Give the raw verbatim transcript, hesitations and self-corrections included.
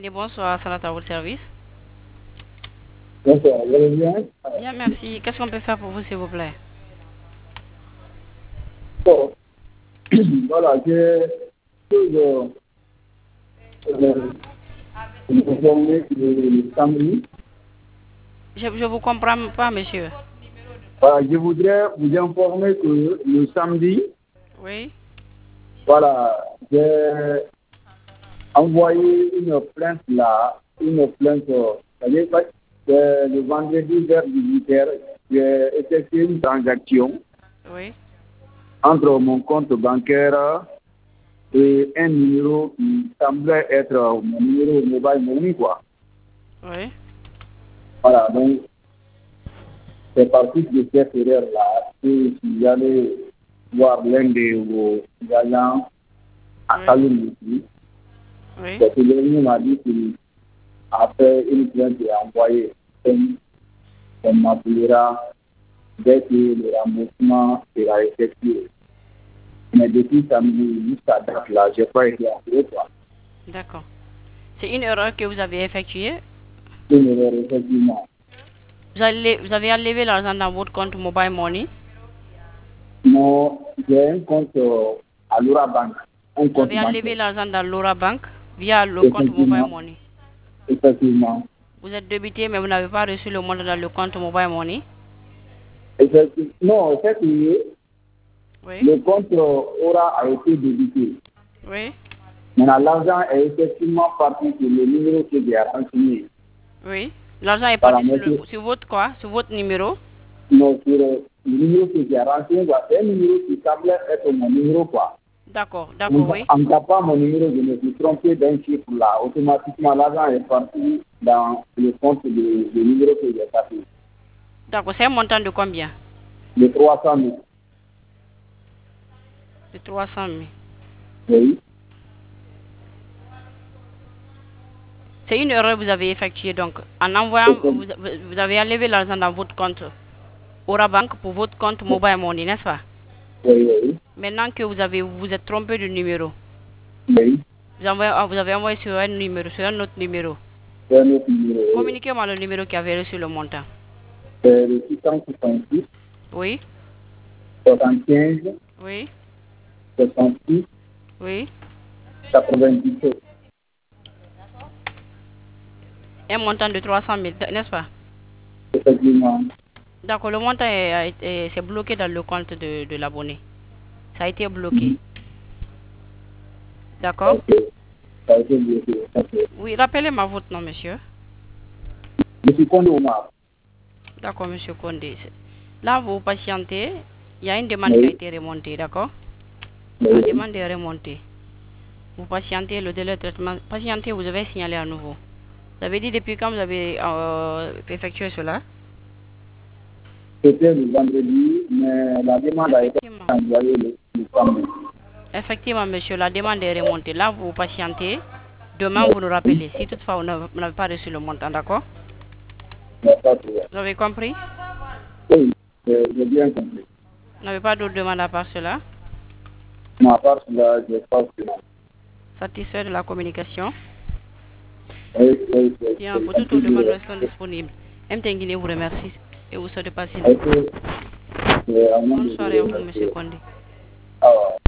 Et bonsoir, Salat à votre service. Bonsoir, vous allez bien? Bien, merci. Qu'est-ce qu'on peut faire pour vous, s'il vous plaît? Bon, voilà, j'ai toujours euh, vous informer que le samedi. Je ne vous comprends pas, monsieur. Voilà, je voudrais vous informer que le samedi, Oui. voilà, j'ai envoyé une plainte là, une plainte, euh, c'est-à-dire que c'est le vendredi vers dix-huit heures, j'ai effectué une transaction Oui. entre mon compte bancaire et un numéro qui semblait être mon numéro mobile money, quoi. Oui. Voilà, donc c'est parti de cette erreur-là que si j'allais voir l'un de vos agents à Oui. Kaloum, Oui. c'est que le m'a dit qu'il a fait une plainte et a envoyé. On m'appellera dès que le remboursement sera effectué. Mais depuis samedi jusqu'à date là, je n'ai pas été appelé, quoi. D'accord. C'est une erreur que vous avez effectuée. Une erreur, effectivement. Vous, allez, vous avez enlevé l'argent dans votre compte Mobile Money. Non, j'ai un compte euh, à l'Ura Bank, un Vous compte avez enlevé bancaire. l'argent dans l'Aura Bank via le compte Mobile Effectivement, Money. effectivement. Vous êtes débité, mais vous n'avez pas reçu le montant dans le compte Mobile Money. Effectivement. Non, c'est que Oui. le compte euh, aura a été débité. Oui. Maintenant, l'argent est effectivement parti sur le numéro que j'ai renseigné. Oui. L'argent est Voilà, parti sur, le, monsieur. sur votre quoi? Sur votre numéro. Non, sur euh, le numéro que j'ai renseigné, voilà, c'est un numéro qui semblait être mon numéro, quoi. D'accord. En D'accord, oui. en tapant mon numéro, je me suis trompé d'un chiffre là. Automatiquement, l'argent est parti dans le compte de, de numéro que j'ai tapé. D'accord. C'est un montant de combien? De trois cent mille. De trois cent mille. Oui. C'est une erreur que vous avez effectuée. Donc, en envoyant, vous, vous avez enlevé l'argent dans votre compte Aura Bank pour votre compte Mobile Money, n'est-ce pas? Oui, oui. Maintenant que vous avez vous vous êtes trompé de numéro, Oui. vous, envoyez, vous avez envoyé sur un numéro, sur un autre numéro. C'est un autre numéro. Oui. Communiquez-moi le numéro qui avait reçu le montant. C'est le six cent soixante-six, Oui, soixante-quinze, oui, soixante-six, oui. quatre-vingt-dix-sept. Un montant de trois cent mille, n'est-ce pas? Effectivement. D'accord, le montant est, a été- c'est bloqué dans le compte de, de l'abonné. Ça a été bloqué. Mhm. D'accord? Ok. Ça a été bloqué. Ok. Oui, rappelez-moi votre nom, monsieur. Je suis Kondo Omar. D'accord, monsieur Condé. Là, vous patientez. Il y a une demande qui a Oui. été remontée, d'accord? La Oui. demande est remontée. Vous patientez le délai de traitement. Patientez, vous avez signalé à nouveau. Vous avez dit depuis quand vous avez euh, effectué cela? C'était le vendredi, mais la demande a été Effectivement. envoyée le, le samedi. Effectivement, monsieur, la demande est remontée. Là, vous patientez. Demain, Oui. vous nous rappelez. Si toutefois vous n'avez vous n'avez pas reçu le montant, d'accord? Mais pas de problème. Vous avez compris? Oui. euh, J'ai bien compris. Vous n'avez pas d'autres demandes à part cela? Mais à part cela, je pense que Satisfait de la communication? oui, oui, oui, Bien, oui, pour un toutes peu vos demandes de restons disponibles. M T N vous remercie et vous souhaite de passer une est-ce que c'est à moi bonne de vous soirée à vous, monsieur remercier. Condé. Ah, ouais.